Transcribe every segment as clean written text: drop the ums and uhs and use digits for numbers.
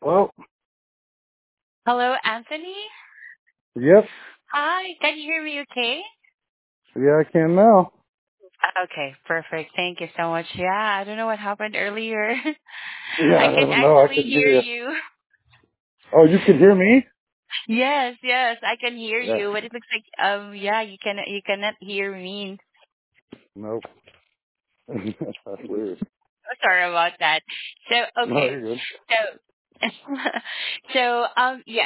Well, Hello, Anthony. yep. Hi, can you hear me okay? Yeah, I can now. Okay, perfect. Thank you so much. Yeah, I don't know what happened earlier. Yeah, I I can don't know. I actually could hear hear you. you. Oh, you can hear me? Yes, yes, I can hear Yeah. you, but it looks like yeah, you cannot hear me. Nope. That's weird. Sorry about that. So, No, okay. you're good. So yes.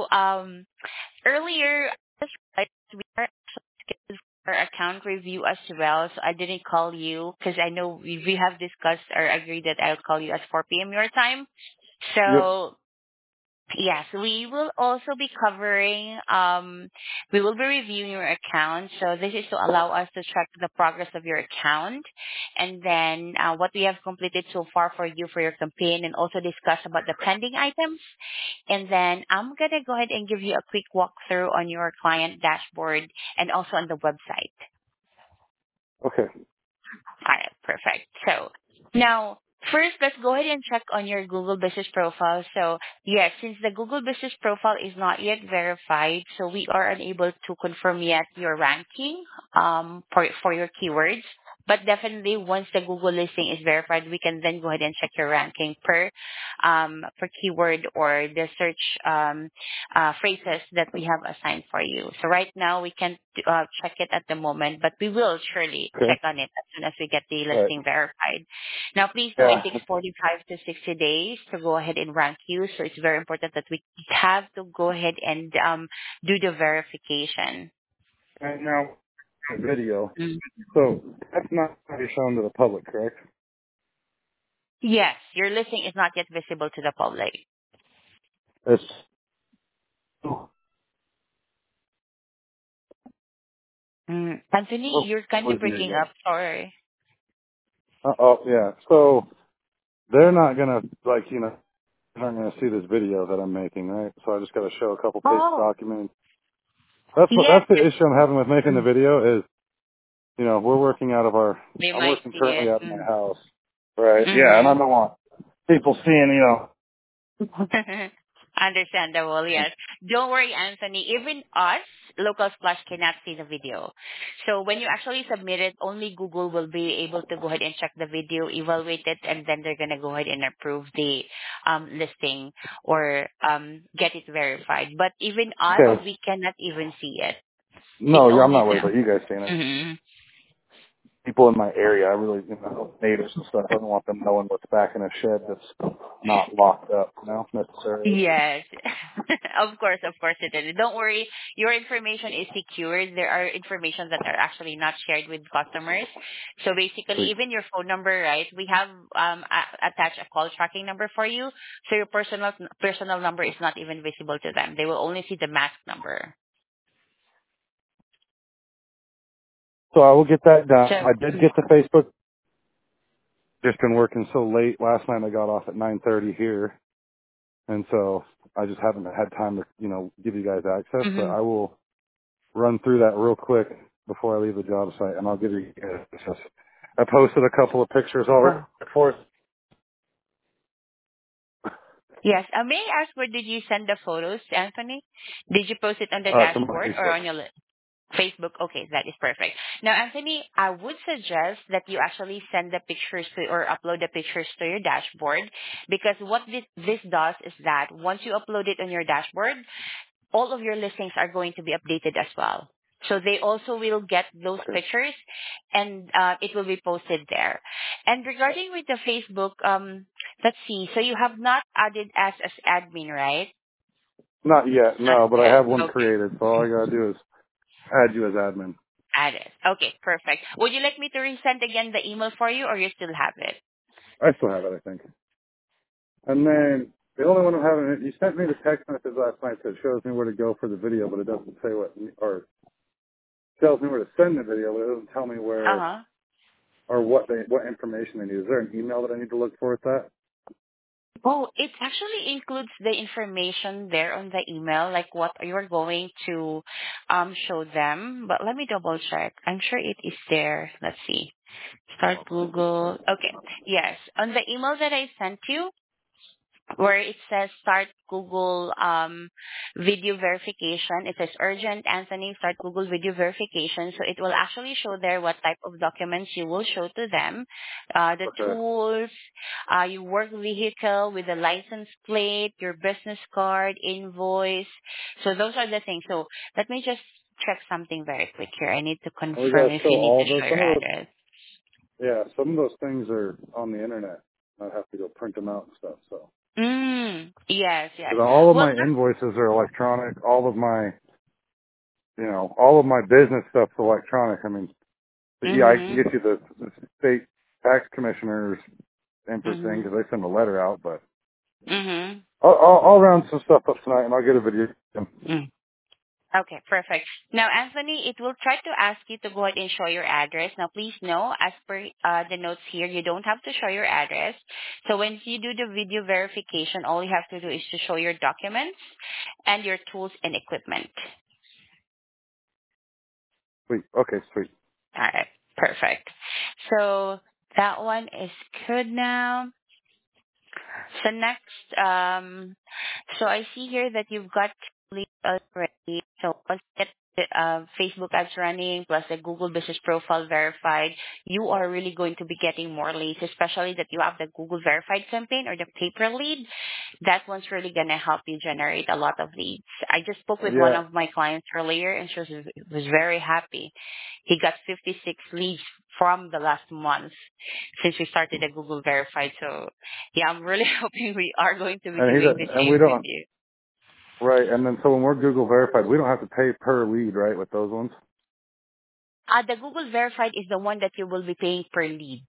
Earlier we are scheduled for account review as well, so I didn't call you because I know we have discussed or agreed that I'll call you at 4 p.m. your time. Yep. So yes, we will also be covering, we will be reviewing your account. So this is to allow us to track the progress of your account and then what we have completed so far for you for your campaign and also discuss about the pending items. And then I'm going to go ahead and give you a quick walkthrough on your client dashboard and also on the website. Okay. All right, perfect. So now, first, let's go ahead and check on your Google Business Profile. So yes, since the Google Business Profile is not yet verified, so we are unable to confirm yet your ranking for your keywords. But definitely, once the Google listing is verified, we can then go ahead and check your ranking per keyword or the search phrases that we have assigned for you. So right now, we can't check it at the moment, but we will surely Okay. check on it as soon as we get the All right. listing verified. Now, please know it Yeah. takes 45 to 60 days to go ahead and rank you, so it's very important that we have to go ahead and do the verification. And now, video. Mm. So, that's not going to be shown to the public, correct? Yes, your listing is not yet visible to the public. It's, oh, Anthony, you're kind of losing you breaking again. up. Sorry. Oh, yeah. So, they're not going to, like, they're not going to see this video that I'm making, right? So I just got to show a couple page Oh, documents. yes. That's the issue I'm having with making the video is, we're working out of They I'm might working see currently it. out of my house. Right. Yeah, and I Mm-hmm. don't want people seeing. Understandable, yes. Don't worry, Anthony. Even us, Local Splash cannot see the video. So when you actually submit it, only Google will be able to go ahead and check the video, evaluate it, and then they're going to go ahead and approve the listing or get it verified. But even us, Okay. we cannot even see it. It's No, yeah, I'm only not worried about them. you guys seeing it. Hmm. People in my area, I really, neighbors and stuff, I don't want them knowing what's back in a shed that's not locked up, necessarily. Yes, of course it is. Don't worry, your information is secured. There are information that are actually not shared with customers. So basically, Sweet. even your phone number, right? We have attached a call tracking number for you, so your personal number is not even visible to them. They will only see the mask number. So I will get that done. So I did get the Facebook. Just been working so late. Last night I got off at 9:30 here, and so I just haven't had time to, give you guys access. But mhm. I will run through that real quick before I leave the job site, and I'll give you guys access. I posted a couple of pictures already for Yes. May I ask where did you send the photos, Anthony? Did you post it on the to my dashboard or Facebook. on your Facebook. Okay, that is perfect. Now, Anthony, I would suggest that you actually send the pictures to or upload the pictures to your dashboard because what this does is that once you upload it on your dashboard, all of your listings are going to be updated as well. So they also will get those Okay. pictures and it will be posted there. And regarding with the Facebook, let's see. So you have not added us as admin, right? Not yet, Not no, but I yet. have one Okay. created, so all I gotta do is add you as admin. Add it. Okay, perfect. Would you like me to resend again the email for you, or you still have it? I still have it, I think. And then the only one I'm having, you sent me the text message last night that shows me where to go for the video, but it doesn't say or tells me where to send the video, but it doesn't tell me Uh where huh. or what information they need. Is there an email that I need to look for with that? Oh, it actually includes the information there on the email, like what you're going to show them. But let me double check. I'm sure it is there. Let's see. Start Google. Okay. Yes. On the email that I sent you, where it says start Google video verification. It says urgent, Anthony, start Google video verification. So it will actually show there what type of documents you will show to them, the Okay. tools, your work vehicle with the license plate, your business card, invoice. So those are the things. So let me just check something very quick here. I need to And we confirm gotta if show you need all to those. show Some your of those, address. yeah, some of those things are on the internet. I have to go print them out and stuff. So, Yes, yes. because all of Well, my invoices are electronic. All of my, all of my business stuff's electronic. I mean, but yeah, I can mhm, get you the state tax commissioner's info thing mhm, because they send a letter out. But mhm. I'll round some stuff up tonight and I'll get a video. Mm. Okay, perfect. Now, Anthony, it will try to ask you to go ahead and show your address. Now, please know, as per the notes here, you don't have to show your address. So when you do the video verification, all you have to do is to show your documents and your tools and equipment. Sweet. Okay, sweet. All right, perfect. So that one is good now. So next, so I see here that you've got leads already. So once you get the Facebook ads running plus the Google Business Profile verified, you are really going to be getting more leads, especially that you have the Google Verified campaign or the paper lead. That one's really going to help you generate a lot of leads. I just spoke with one Yeah, of my clients earlier, and she was very happy. He got 56 leads from the last month since we started the Google Verified. So yeah, I'm really hoping we are going to be and doing the and we same with don't you. right. And then so when we're Google verified, we don't have to pay per lead, right? With those ones. The Google Verified is the one that you will be paying per lead.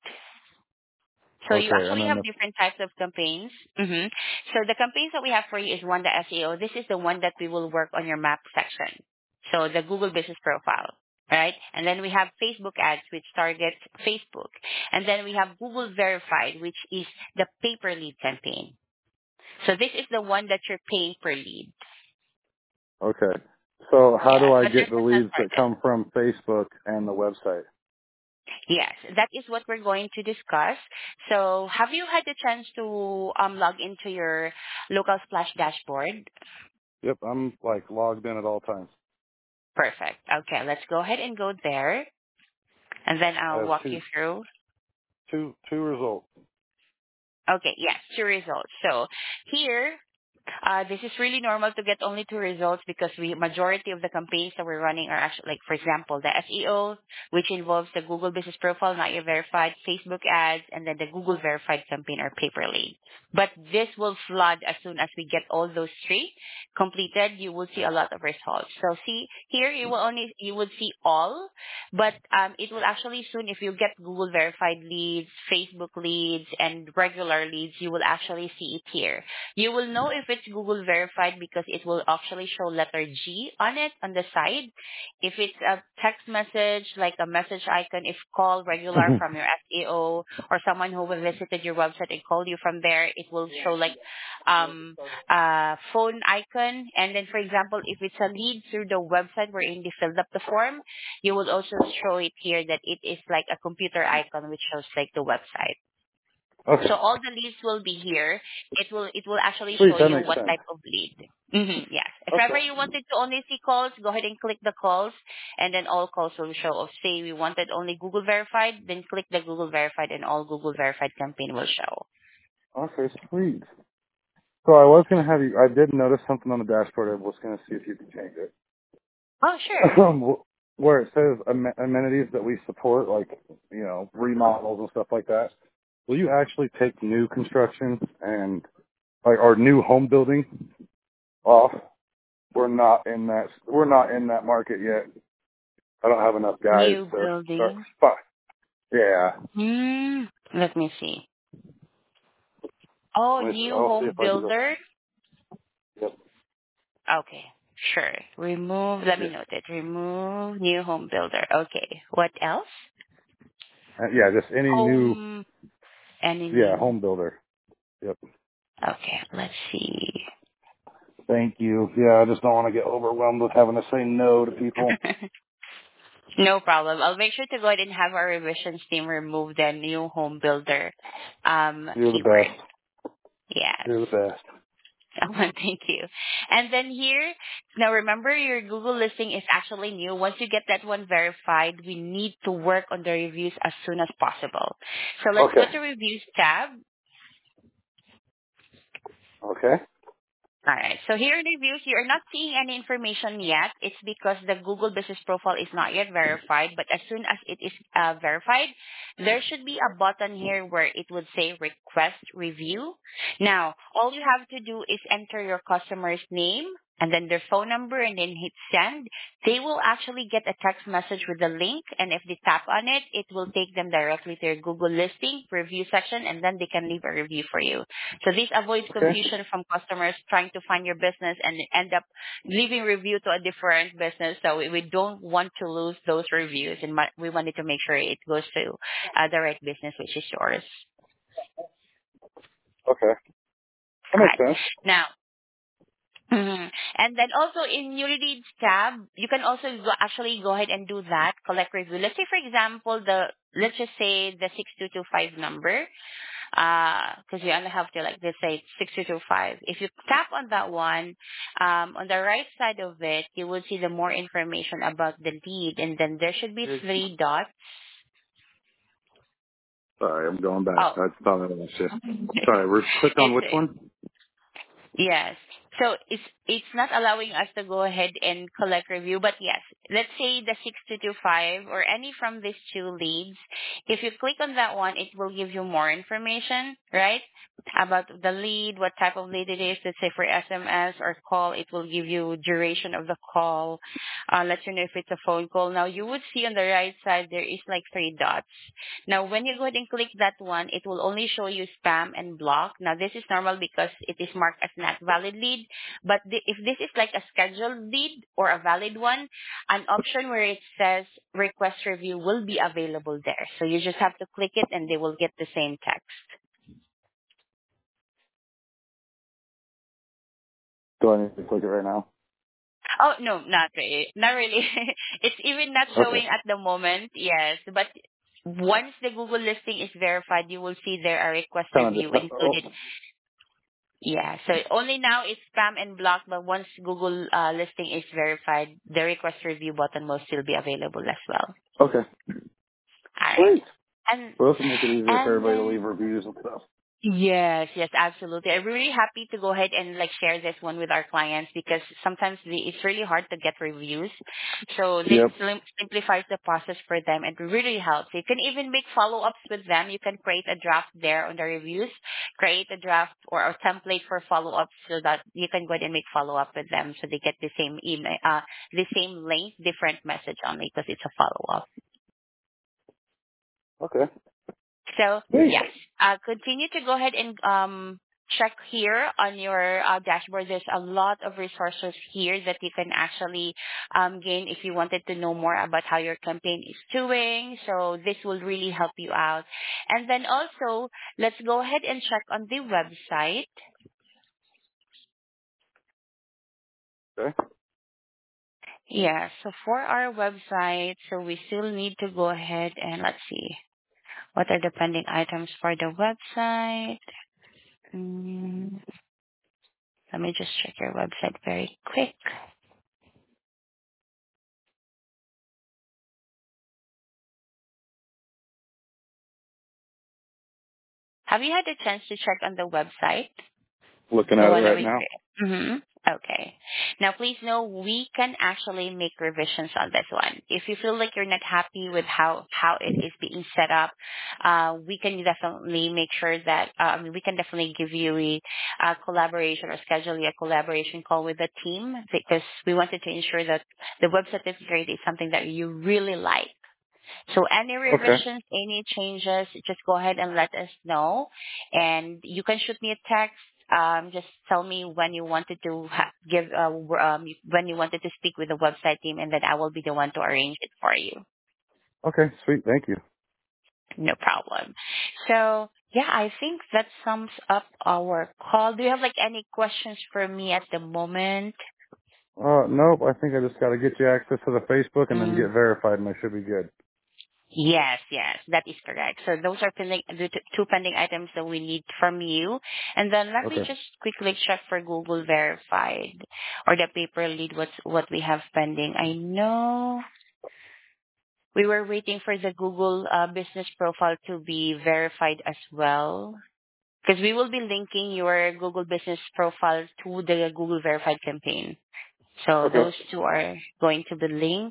So you Okay, and actually then have different types of campaigns. So the campaigns that we have for you is one, the SEO. This is the one that we will work on your map section. So the Google Business Profile, right? And then we have Facebook ads, which target Facebook. And then we have Google Verified, which is the pay per lead campaign. So this is the one that you're paying per lead. okay. So how do Yes, I but get there's the a leads that started. come from Facebook and the website? Yes, that is what we're going to discuss. So have you had the chance to log into your local splash dashboard? Yep, I'm like logged in at all times. Perfect. Okay, let's go ahead and go there, and then I I'll have walk two you through. two results. Okay, yes, two results. So here, this is really normal to get only two results because we majority of the campaigns that we're running are actually like, for example, the SEO, which involves the Google Business Profile, not yet verified, Facebook ads, and then the Google Verified campaign or pay per lead. But this will flood as soon as we get all those three completed. You will see a lot of results. So see here, you will see all, but it will actually soon, if you get Google Verified leads, Facebook leads, and regular leads, you will actually see it here. You will know if it's Google Verified because it will actually show letter G on it on the side. If it's a text message, like a message icon, if call regular from your SEO or someone who will visited your website and called you from there, it will show like phone icon. And then, for example, if it's a lead through the website wherein they filled up the form, you will also show it here that it is like a computer icon which shows like the website. So Okay, all the leads will be here. It will actually sweet. show That you makes what sense. type of lead. Yes. If ever Okay, you wanted to only see calls, go ahead and click the calls, and then all calls will show. If say we wanted only Google Verified, then click the Google Verified, and all Google Verified campaign will show. okay, sweet. So I was gonna have you. I did notice something on the dashboard. I was gonna see if you could change it. Oh, sure. Where it says amenities that we support, like remodels and stuff like that. Will you actually take new construction and like our new home building off? We're not in that. We're not in that market yet. I don't have enough guys New to start. building. Yeah. Let me see. Oh, new I'll see home if I can go. builder. Yep. Okay, sure. Remove. Let me Yeah. note it. Remove new home builder. Okay. What else? Yeah. Just any new. Home. Any Yeah. new. Home builder. Yep. Okay, let's see. Thank you. Yeah. I just don't want to get overwhelmed with having to say no to people. No problem. I'll make sure to go ahead and have our revisions team remove the new home builder You're the keyword. best. Yes. You're the best. Thank you. And then here, now remember your Google listing is actually new. Once you get that one verified, we need to work on the reviews as soon as possible. So let's go Okay. to Reviews tab. Okay. All right. So here in reviews, you are not seeing any information yet. It's because the Google Business Profile is not yet verified. But as soon as it is verified, there should be a button here where it would say Request Review. Now, all you have to do is enter your customer's name and then their phone number and then hit send. They will actually get a text message with the link. And if they tap on it, it will take them directly to your Google listing review section and then they can leave a review for you. So this avoids Okay. confusion from customers trying to find your business and end up leaving review to a different business. So we don't want to lose those reviews, and we wanted to make sure it goes to the right business, which is yours. Okay. That All makes right. sense. Now, and then also in your leads tab, you can also actually go ahead and do that, collect review. Let's say, for example, let's just say the 6225 number. Because you only have to, like, let's say 6225. If you tap on that one, on the right side of it, you will see the more information about the lead, and then there should be 3 dots. Sorry, I'm going back. Oh, I thought that was shit. Sorry, we're clicked on it's which one? yes. So it's not allowing us to go ahead and collect review, but yes, let's say the 6225 or any from these two leads. If you click on that one, it will give you more information, right? About the lead, what type of lead it is. Let's say for SMS or call, it will give you duration of the call. Let you know if it's a phone call. Now you would see on the right side there is like 3 dots. Now, when you go ahead and click that one, it will only show you spam and block. Now, this is normal because it is marked as not valid lead. But if this is like a scheduled lead or a valid one, an option where it says request review will be available there. So you just have to click it and they will get the same text. Do I need to click it right now? Oh, no, not really. Not really. It's even not Okay. showing at the moment, yes. But once the Google listing is verified, you will see there a request Kind of review just, included. Yeah, so only now it's spam and block, but once Google listing is verified, the request review button will still be available as well. okay. All right. Sweet. And Well, this will make it easier for and everybody to then leave reviews and stuff. yes, yes, absolutely. I'm really happy to go ahead and like share this one with our clients because sometimes it's really hard to get reviews. So this Yep. simplifies the process for them and really helps. You can even make follow-ups with them. You can create a draft there on the reviews, create a draft or a template for follow-ups so that you can go ahead and make follow-up with them so they get the same email, the same link, different message only because it's a follow-up. Okay. So Sweet. yes, continue to go ahead and check here on your dashboard. There's a lot of resources here that you can actually gain if you wanted to know more about how your campaign is doing. So this will really help you out. And then also, let's go ahead and check on the website. Okay. Yeah, so for our website, so we still need to go ahead and let's see. What are the pending items for the website? Mm. Let me just check your website very quick. Have you had a chance to check on the website? Looking The at it one that right we now. create. Mm-hmm. Okay. Now, please know we can actually make revisions on this one. If you feel like you're not happy with how it is being set up, we can definitely make sure that we can definitely give you a collaboration or schedule a collaboration call with the team because we wanted to ensure that the website is great is something that you really like. So any Okay. revisions, any changes, just go ahead and let us know. And you can shoot me a text. Just tell me when you wanted to when you wanted to speak with the website team, and then I will be the one to arrange it for you. Okay. Sweet. Thank you. No problem. So yeah, I think that sums up our call. Do you have like any questions for me at the moment? Nope. I think I just got to get you access to the Facebook and then Mm. get verified and I should be good. Yes, yes, that is correct. So those are the two pending items that we need from you. And then let me Okay. just quickly check for Google Verified or the paper lead what we have pending. I know we were waiting for the Google business profile to be verified as well. Because we will be linking your Google business profile to the Google Verified campaign. So Okay. those two are going to be linked.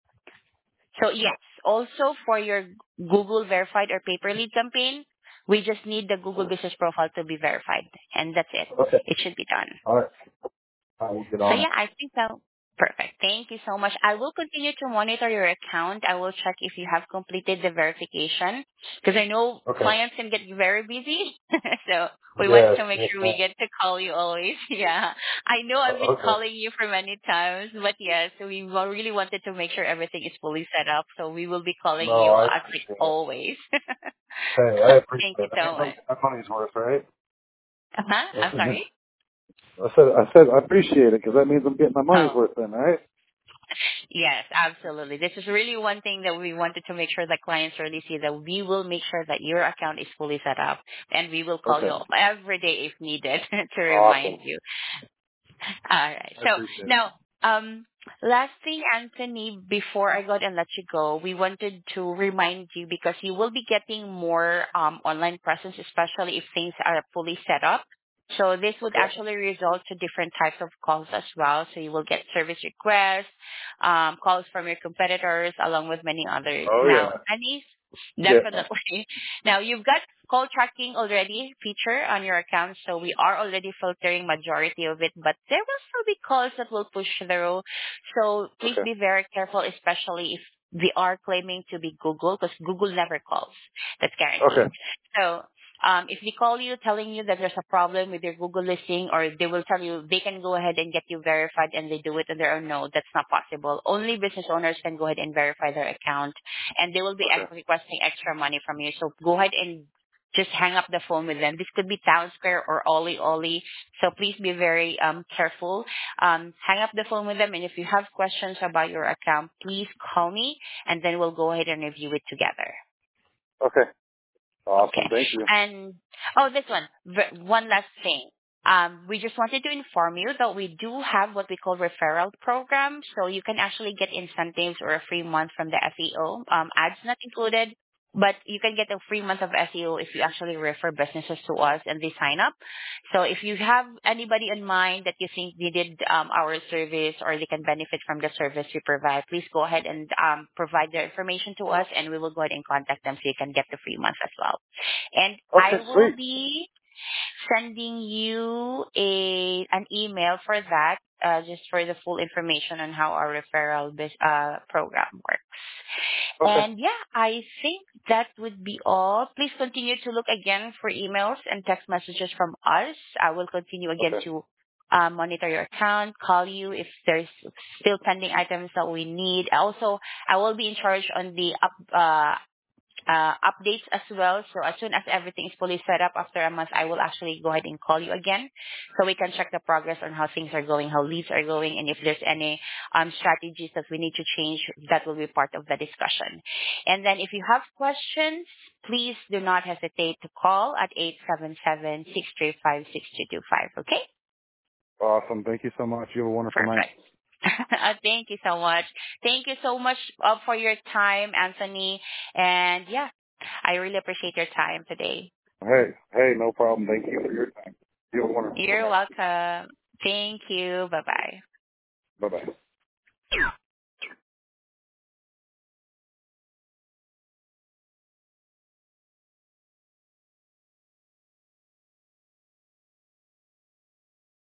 So yes, also for your Google Verified or Paper Lead campaign, we just need the Google business profile to be verified. And that's it. Okay. It should be done. All right. I will get So on it. yeah, I think so. Perfect. Thank you so much. I will continue to monitor your account. I will check if you have completed the verification because I know Okay. clients can get very busy. So we want Yes. to make Yes. sure we get to call you always. Yeah. I know I've been Okay. calling you for many times, but yes, really wanted to make sure everything is fully set up. So we will be calling No, you I as like appreciate it. always. Hey, I appreciate Thank you it. I so mean, much. my money's worth, right? Uh-huh. I'm sorry. I said I appreciate it because that means I'm getting my money's Oh. worth then, right? Yes, absolutely. This is really one thing that we wanted to make sure that clients really see that we will make sure that your account is fully set up and we will call Okay. you every day if needed to remind Awesome. you. All right. I So appreciate it. now, last thing, Anthony, before I go and let you go, we wanted to remind you because you will be getting more online presence, especially if things are fully set up. So this would Okay. actually result to different types of calls as well. So you will get service requests, calls from your competitors, along with many others. Oh Now, yeah. Anis, Yeah. definitely. Now you've got call tracking already feature on your account, so we are already filtering majority of it, but there will still be calls that will push through. So please Okay. be very careful, especially if we are claiming to be Google, because Google never calls. That's guaranteed. Okay. So if they call you telling you that there's a problem with your Google listing, or they will tell you they can go ahead and get you verified and they do it on their own, no, that's not possible. Only business owners can go ahead and verify their account, and they will be Okay. requesting extra money from you. So go ahead and just hang up the phone with them. This could be Town Square or Ollie Ollie. So please be very careful. Hang up the phone with them, and if you have questions about your account, please call me, and then we'll go ahead and review it together. Okay. Awesome. Okay. Thank you. And this one, one last thing. We just wanted to inform you that we do have what we call referral program. So you can actually get incentives or a free month from the SEO. Ads not included, but you can get a free month of SEO if you actually refer businesses to us and they sign up. So if you have anybody in mind that you think needed our service or they can benefit from the service we provide, please go ahead and provide their information to us, and we will go ahead and contact them so you can get the free month as well. And I Okay. will Sweet. be sending you an email for that, just for the full information on how our referral program works. Okay. And yeah, I think that would be all. Please continue to look again for emails and text messages from us. I will continue again Okay. to monitor your account, call you if there's still pending items that we need. Also, I will be in charge on the updates as well. So as soon as everything is fully set up after a month, I will actually go ahead and call you again so we can check the progress on how things are going, how leads are going, and if there's any strategies that we need to change, that will be part of the discussion. And then if you have questions, please do not hesitate to call at 877-635-6225. Okay? Awesome. Thank you so much. You have a wonderful night. Perfect. Thank you so much. Thank you so much for your time, Anthony. And yeah, I really appreciate your time today. Hey, no problem. Thank you for your time. You have a wonderful You're night. welcome. Thank you. Bye bye. Bye bye.